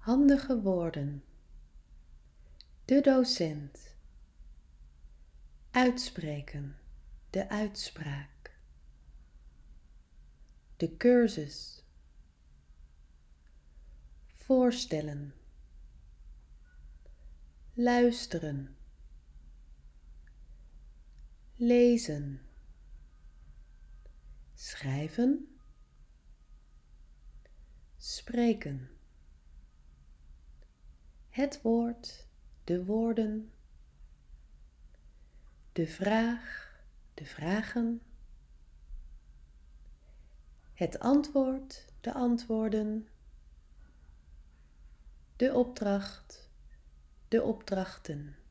Handige woorden. De docent. Uitspreken, de uitspraak. De cursus. Voorstellen. Luisteren. Lezen. Schrijven. Spreken. Het woord, de woorden. De vraag, de vragen. Het antwoord, de antwoorden. De opdracht, de opdrachten.